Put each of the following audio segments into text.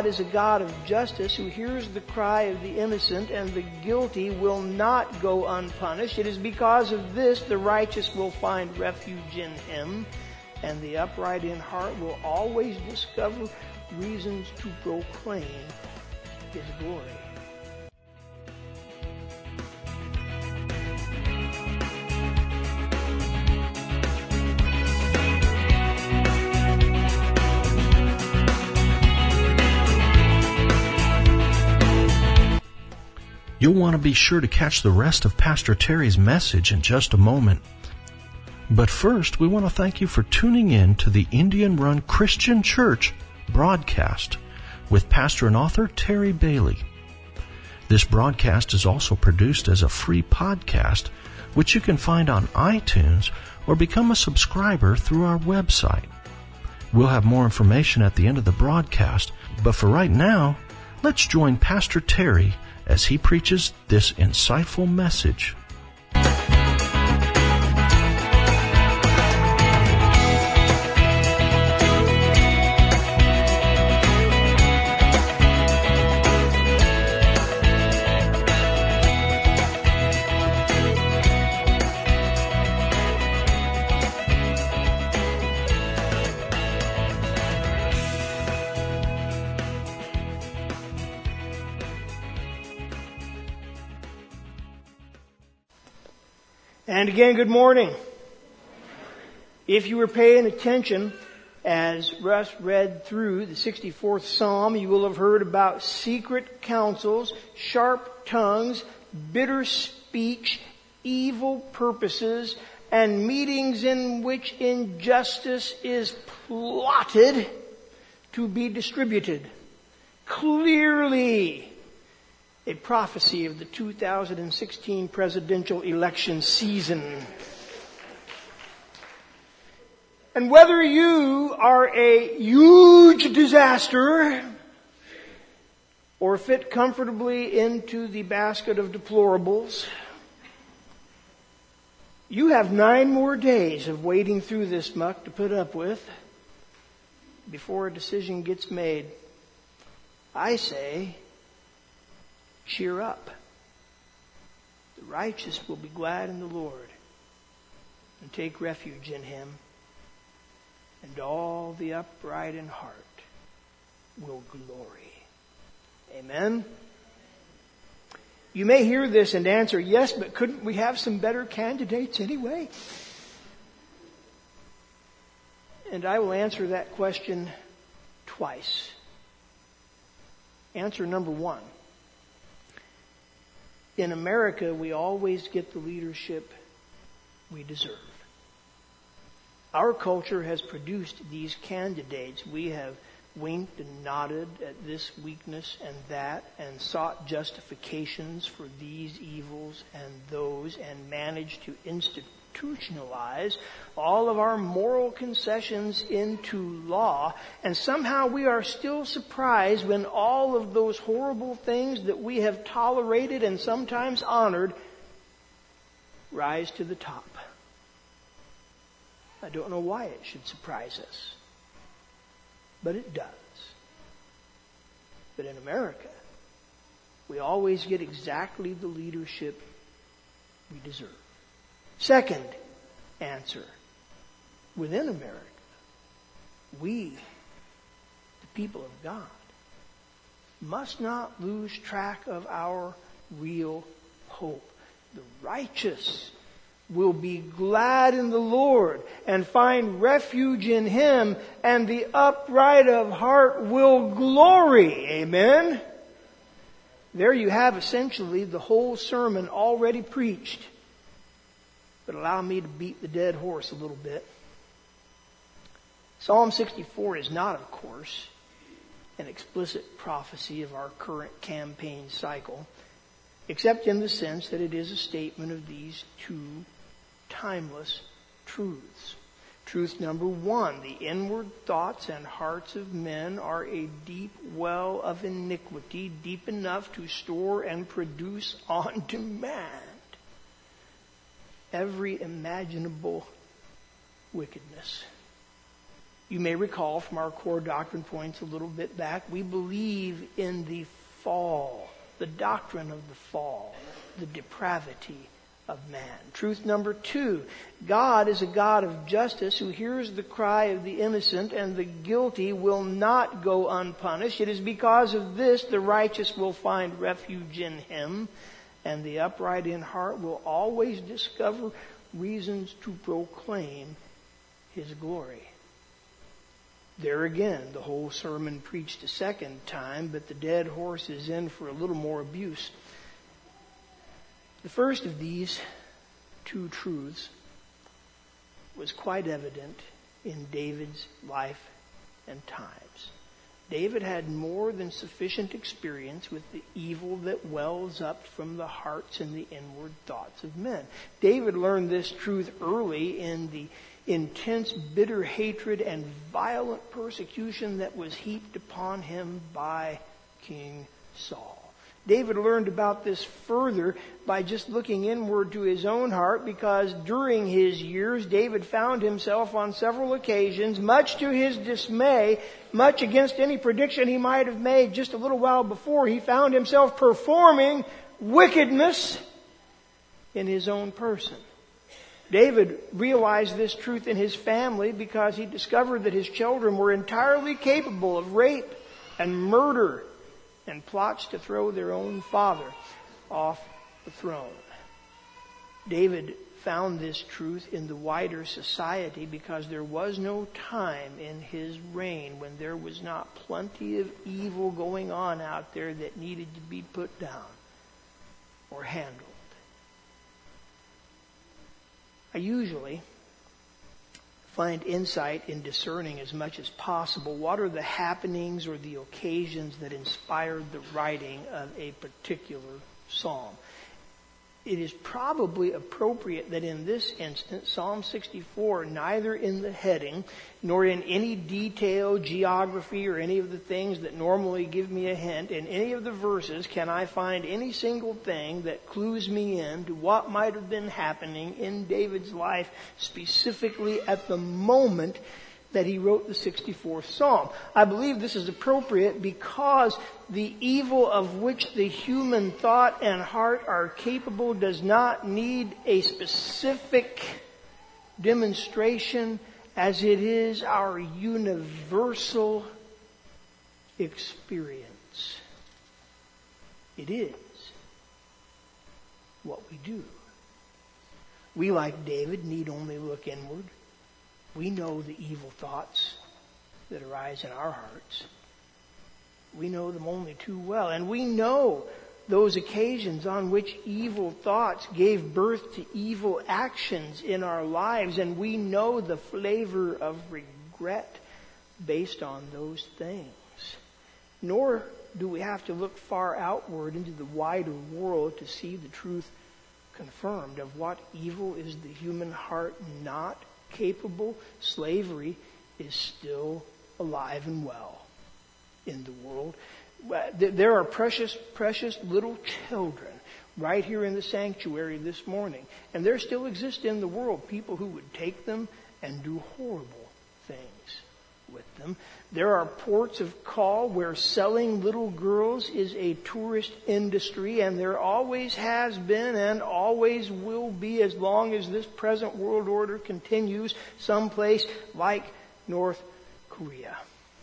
God is a God of justice who hears the cry of the innocent, and the guilty will not go unpunished. It is because of this the righteous will find refuge in Him, and the upright in heart will always discover reasons to proclaim His glory. You'll want to be sure to catch the rest of Pastor Terry's message in just a moment. But first, we want to thank you for tuning in to the Indian Run Christian Church broadcast with pastor and author Terry Bailey. This broadcast is also produced as a free podcast, which you can find on iTunes or become a subscriber through our website. We'll have more information at the end of the broadcast, but for right now, let's join Pastor Terry as he preaches this insightful message. And again, good morning. If you were paying attention as Russ read through the 64th Psalm, you will have heard about secret counsels, sharp tongues, bitter speech, evil purposes, and meetings in which injustice is plotted to be distributed. Clearly, a prophecy of the 2016 presidential election season. And whether you are a huge disaster or fit comfortably into the basket of deplorables, you have 9 more days of wading through this muck to put up with before a decision gets made. I say, cheer up. The righteous will be glad in the Lord and take refuge in Him, and all the upright in heart will glory. Amen? You may hear this and answer, yes, but couldn't we have some better candidates anyway? And I will answer that question twice. Answer number 1. In America, we always get the leadership we deserve. Our culture has produced these candidates. We have winked and nodded at this weakness and that, and sought justifications for these evils and those, and managed to institutionalize all of our moral concessions into law. And somehow we are still surprised when all of those horrible things that we have tolerated and sometimes honored rise to the top. I don't know why it should surprise us, but it does. But in America, we always get exactly the leadership we deserve. Second answer, within America, we, the people of God, must not lose track of our real hope. The righteous will be glad in the Lord and find refuge in Him, and the upright of heart will glory. Amen? There you have essentially the whole sermon already preached. But allow me to beat the dead horse a little bit. Psalm 64 is not, of course, an explicit prophecy of our current campaign cycle, except in the sense that it is a statement of these 2 timeless truths. Truth number 1, the inward thoughts and hearts of men are a deep well of iniquity, deep enough to store and produce on demand every imaginable wickedness. You may recall from our core doctrine points a little bit back, we believe in the fall, the doctrine of the fall, the depravity of man. Truth number 2, God is a God of justice who hears the cry of the innocent, and the guilty will not go unpunished. It is because of this the righteous will find refuge in Him, and the upright in heart will always discover reasons to proclaim His glory. There again, the whole sermon preached a second time, but the dead horse is in for a little more abuse. The first of these 2 truths was quite evident in David's life and times. David had more than sufficient experience with the evil that wells up from the hearts and the inward thoughts of men. David learned this truth early in the intense, bitter hatred and violent persecution that was heaped upon him by King Saul. David learned about this further by just looking inward to his own heart, because during his years, David found himself on several occasions, much to his dismay, much against any prediction he might have made just a little while before, he found himself performing wickedness in his own person. David realized this truth in his family because he discovered that his children were entirely capable of rape and murder and plots to throw their own father off the throne. David found this truth in the wider society because there was no time in his reign when there was not plenty of evil going on out there that needed to be put down or handled. I usually find insight in discerning as much as possible what are the happenings or the occasions that inspired the writing of a particular psalm. It is probably appropriate that in this instance, Psalm 64, neither in the heading nor in any detail, geography, or any of the things that normally give me a hint, in any of the verses can I find any single thing that clues me in to what might have been happening in David's life, specifically at the moment that he wrote the 64th Psalm. I believe this is appropriate because the evil of which the human thought and heart are capable does not need a specific demonstration, as it is our universal experience. It is what we do. We, like David, need only look inward. We know the evil thoughts that arise in our hearts. We know them only too well. And we know those occasions on which evil thoughts gave birth to evil actions in our lives. And we know the flavor of regret based on those things. Nor do we have to look far outward into the wider world to see the truth confirmed of what evil is the human heart not capable. Slavery is still alive and well in the world. There are precious, precious little children right here in the sanctuary this morning. And there still exist in the world people who would take them and do horrible things with them. There are ports of call where selling little girls is a tourist industry, and there always has been and always will be as long as this present world order continues, someplace like North Korea.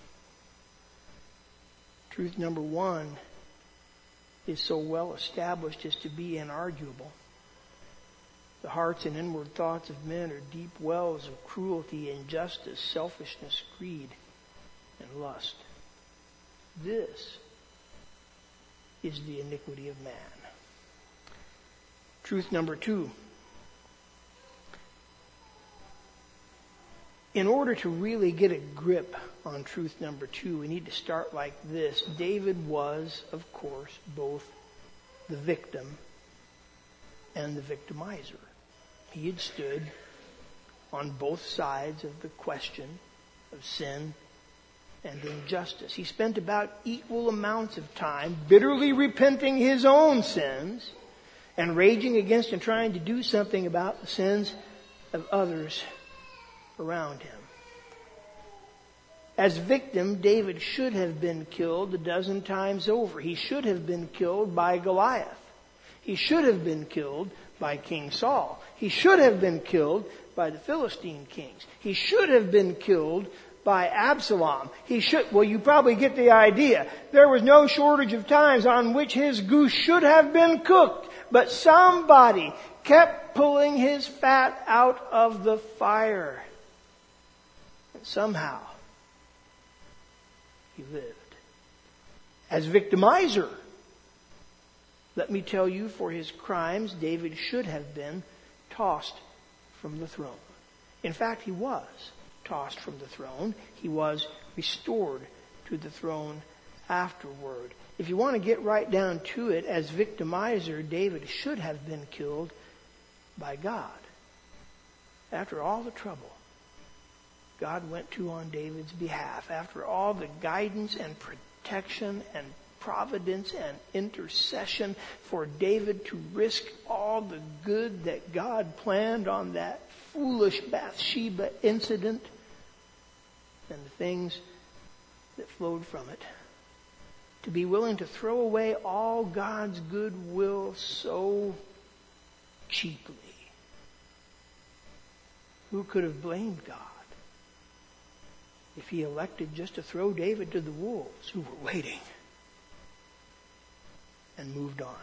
Truth number 1 is so well established as to be inarguable. The hearts and inward thoughts of men are deep wells of cruelty, injustice, selfishness, greed, and lust. This is the iniquity of man. Truth number 2. In order to really get a grip on truth number 2, we need to start like this. David was, of course, both the victim and the victimizer. He had stood on both sides of the question of sin and injustice. He spent about equal amounts of time bitterly repenting his own sins and raging against and trying to do something about the sins of others around him. As victim, David should have been killed a dozen times over. He should have been killed by Goliath. He should have been killed by King Saul. He should have been killed by the Philistine kings. He should have been killed by Absalom. Well, you probably get the idea. There was no shortage of times on which his goose should have been cooked, but somebody kept pulling his fat out of the fire. And somehow, he lived. As victimizer, let me tell you, for his crimes, David should have been tossed from the throne. In fact, he was tossed from the throne. He was restored to the throne afterward. If you want to get right down to it, as victimizer, David should have been killed by God. After all the trouble God went to on David's behalf, after all the guidance and protection and providence and intercession for David to risk all the good that God planned on that foolish Bathsheba incident and the things that flowed from it, to be willing to throw away all God's goodwill so cheaply. Who could have blamed God if he elected just to throw David to the wolves who were waiting and moved on?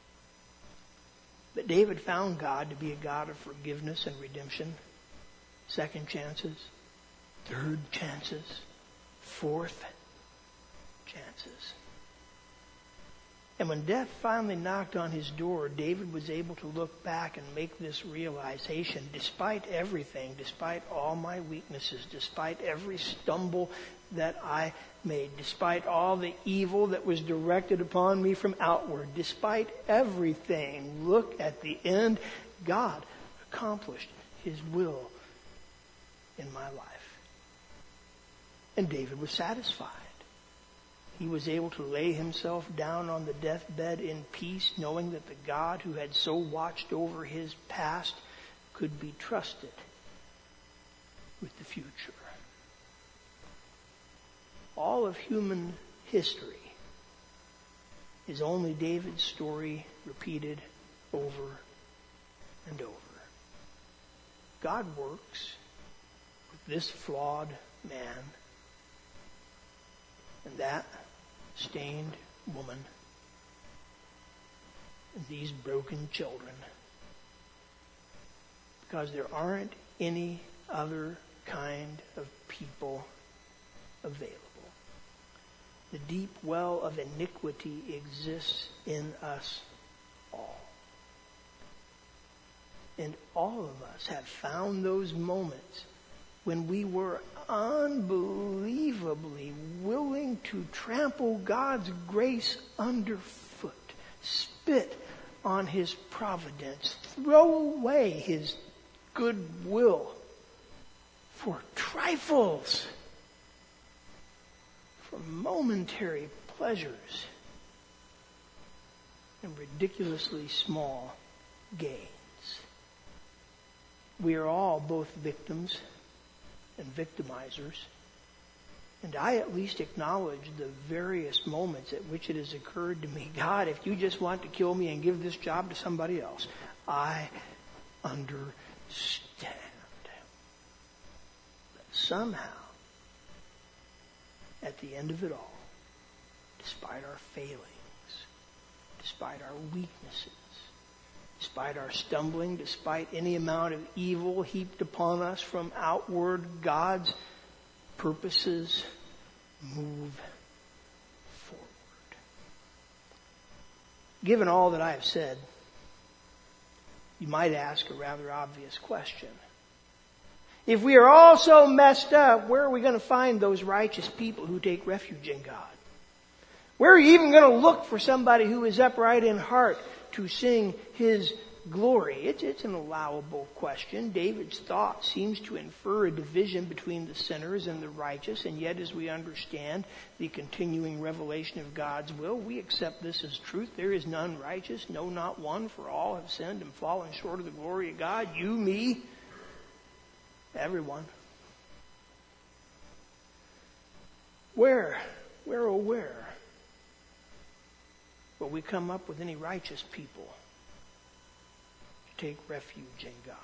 But David found God to be a God of forgiveness and redemption. Second chances, third chances, fourth chances. And when death finally knocked on his door, David was able to look back and make this realization: despite everything, despite all my weaknesses, despite every stumble that I made, despite all the evil that was directed upon me from outward, despite everything, look at the end. God accomplished his will in my life. And David was satisfied. He was able to lay himself down on the deathbed in peace, knowing that the God who had so watched over his past could be trusted with the future. All of human history is only David's story repeated over and over. God works with this flawed man and that stained woman and these broken children, because there aren't any other kind of people available. The deep well of iniquity exists in us all. And all of us have found those moments when we were unbelievably willing to trample God's grace underfoot, spit on his providence, throw away his goodwill for trifles, for momentary pleasures and ridiculously small gains. We are all both victims and victimizers. And I at least acknowledge the various moments at which it has occurred to me, God, if you just want to kill me and give this job to somebody else, I understand. But somehow, at the end of it all, despite our failings, despite our weaknesses, despite our stumbling, despite any amount of evil heaped upon us from outward, God's purposes move forward. Given all that I have said, you might ask a rather obvious question. If we are all so messed up, where are we going to find those righteous people who take refuge in God? Where are you even going to look for somebody who is upright in heart to sing his glory? It's an allowable question. David's thought seems to infer a division between the sinners and the righteous, and yet as we understand the continuing revelation of God's will, we accept this as truth. There is none righteous, no, not one, for all have sinned and fallen short of the glory of God. You, me, everyone. Where, oh where, will we come up with any righteous people to take refuge in God?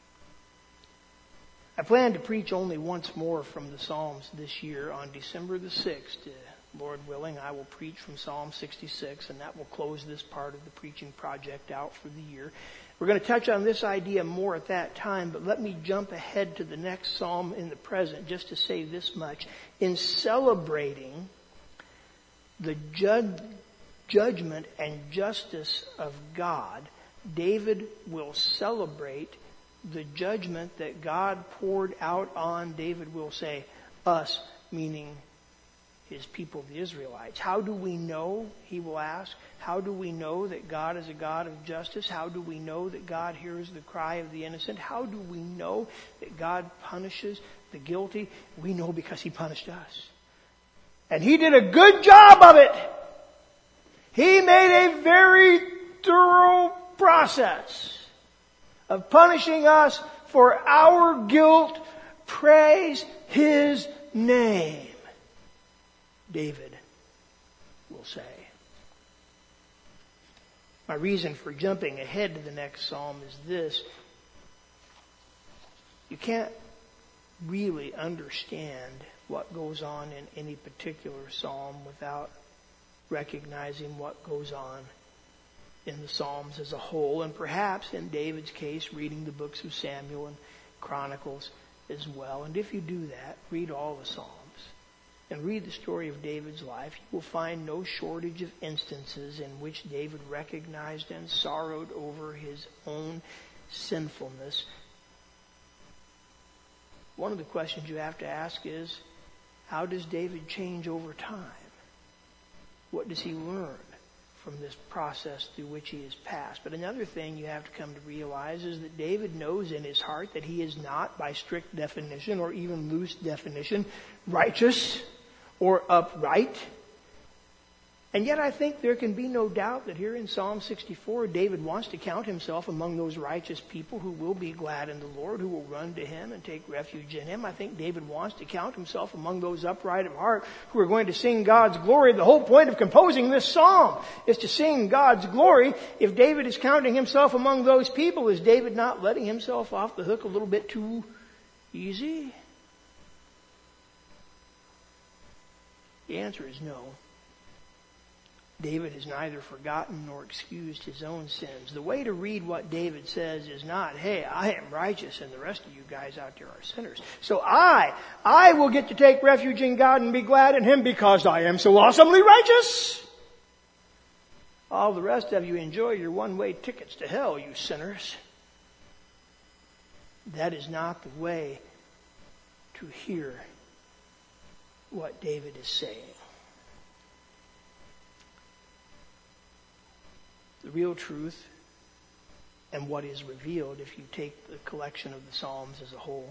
I plan to preach only once more from the Psalms this year. On December the 6th, Lord willing, I will preach from Psalm 66, and that will close this part of the preaching project out for the year. We're going to touch on this idea more at that time, but let me jump ahead to the next psalm in the present just to say this much. In celebrating the judgment and justice of God, David will celebrate the judgment that God poured out on, David will say, us, meaning his people, the Israelites. How do we know, he will ask, how do we know that God is a God of justice? How do we know that God hears the cry of the innocent? How do we know that God punishes the guilty? We know because he punished us. And he did a good job of it. He made a very thorough process of punishing us for our guilt. Praise his name, David will say. My reason for jumping ahead to the next psalm is this. You can't really understand what goes on in any particular psalm without recognizing what goes on in the Psalms as a whole, and perhaps in David's case, reading the books of Samuel and Chronicles as well. And if you do that, read all the Psalms and read the story of David's life, you will find no shortage of instances in which David recognized and sorrowed over his own sinfulness. One of the questions you have to ask is, how does David change over time? What does he learn from this process through which he has passed? But another thing you have to come to realize is that David knows in his heart that he is not, by strict definition or even loose definition, righteous or upright. And yet I think there can be no doubt that here in Psalm 64, David wants to count himself among those righteous people who will be glad in the Lord, who will run to him and take refuge in him. I think David wants to count himself among those upright of heart who are going to sing God's glory. The whole point of composing this psalm is to sing God's glory. If David is counting himself among those people, is David not letting himself off the hook a little bit too easy? The answer is no. David has neither forgotten nor excused his own sins. The way to read what David says is not, hey, I am righteous and the rest of you guys out there are sinners. So I will get to take refuge in God and be glad in him because I am so awesomely righteous. All the rest of you enjoy your one-way tickets to hell, you sinners. That is not the way to hear what David is saying. The real truth and what is revealed, if you take the collection of the Psalms as a whole,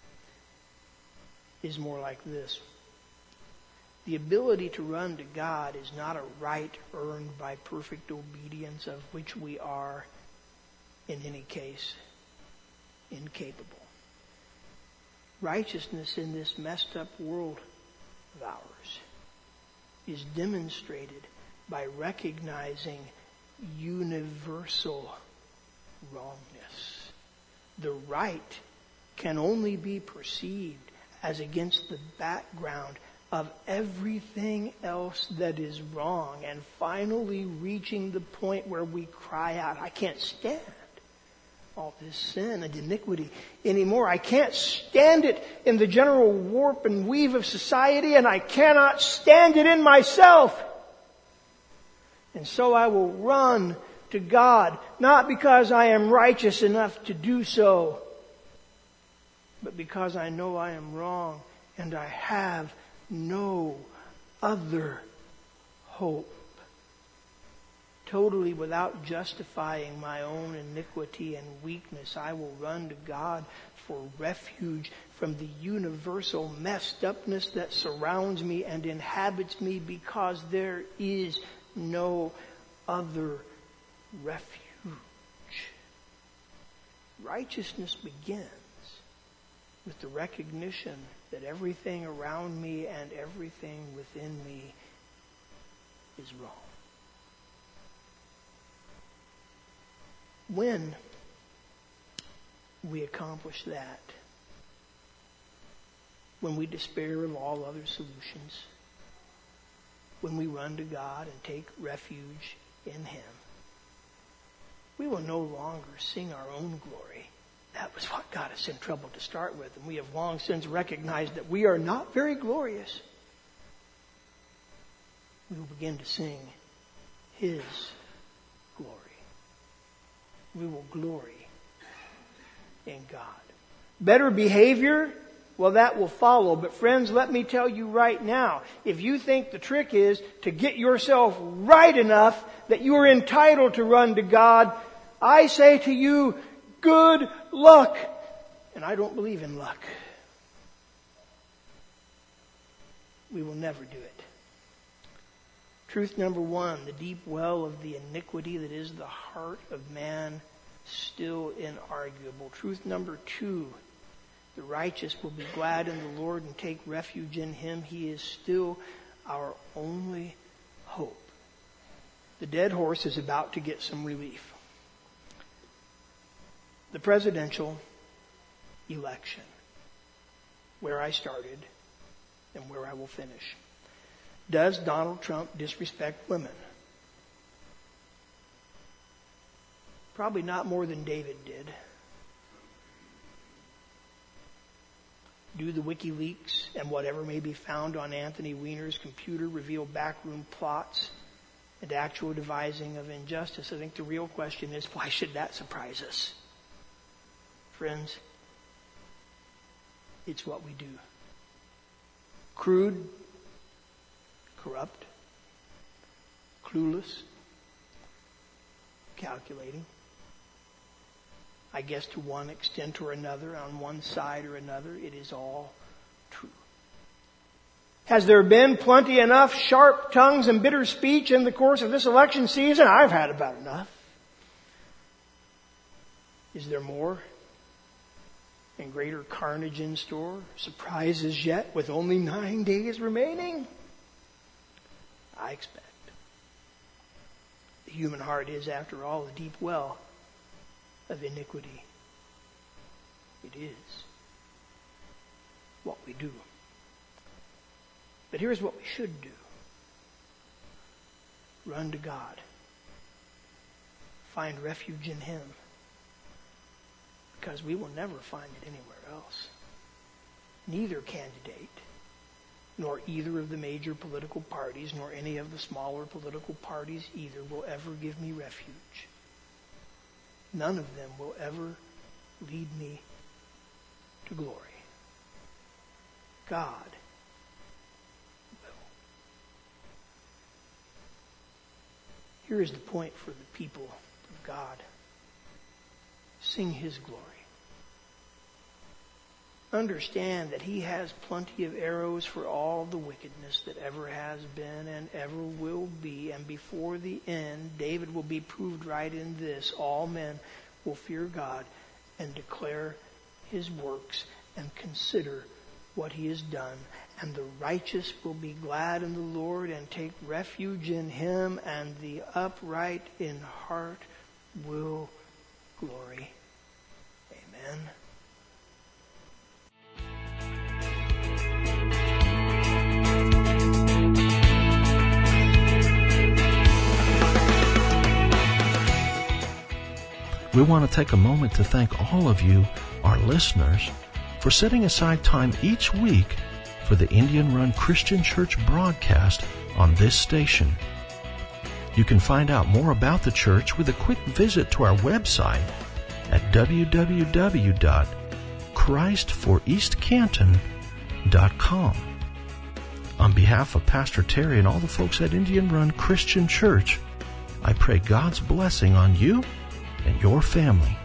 is more like this. The ability to run to God is not a right earned by perfect obedience, of which we are, in any case, incapable. Righteousness in this messed up world of ours is demonstrated by recognizing universal wrongness. The right can only be perceived as against the background of everything else that is wrong, and finally reaching the point where we cry out, I can't stand all this sin and iniquity anymore. I can't stand it in the general warp and weave of society, and I cannot stand it in myself. And so I will run to God, not because I am righteous enough to do so, but because I know I am wrong and I have no other hope. Totally without justifying my own iniquity and weakness, I will run to God for refuge from the universal messed upness that surrounds me and inhabits me, because there is no other refuge. Righteousness begins with the recognition that everything around me and everything within me is wrong. When we accomplish that, when we despair of all other solutions, when we run to God and take refuge in Him, we will no longer sing our own glory. That was what got us in trouble to start with, and we have long since recognized that we are not very glorious. We will begin to sing His glory. We will glory in God. Better behavior, well, that will follow. But friends, let me tell you right now, if you think the trick is to get yourself right enough that you are entitled to run to God, I say to you, good luck. And I don't believe in luck. We will never do it. Truth number one, the deep well of the iniquity that is the heart of man, still inarguable. Truth number two, the righteous will be glad in the Lord and take refuge in Him. He is still our only hope. The dead horse is about to get some relief. The presidential election, where I started and where I will finish. Does Donald Trump disrespect women? Probably not more than David did. Do the WikiLeaks and whatever may be found on Anthony Weiner's computer reveal backroom plots and actual devising of injustice? I think the real question is, why should that surprise us? Friends, it's what we do. Crude, corrupt, clueless, calculating. I guess to one extent or another, on one side or another, it is all true. Has there been plenty enough sharp tongues and bitter speech in the course of this election season? I've had about enough. Is there more? And greater carnage in store? Surprises yet with only 9 days remaining? I expect. The human heart is, after all, a deep well of iniquity. It is what we do. But here's what we should do. Run to God. Find refuge in Him. Because we will never find it anywhere else. Neither candidate, nor either of the major political parties, nor any of the smaller political parties either, will ever give me refuge. None of them will ever lead me to glory. God will. Here is the point for the people of God. Sing His glory. Understand that He has plenty of arrows for all the wickedness that ever has been and ever will be. And before the end, David will be proved right in this. All men will fear God and declare His works and consider what He has done. And the righteous will be glad in the Lord and take refuge in Him. And the upright in heart will glory. Amen. We want to take a moment to thank all of you, our listeners, for setting aside time each week for the Indian Run Christian Church broadcast on this station. You can find out more about the church with a quick visit to our website at www.christforeastcanton.com. On behalf of Pastor Terry and all the folks at Indian Run Christian Church, I pray God's blessing on you and your family.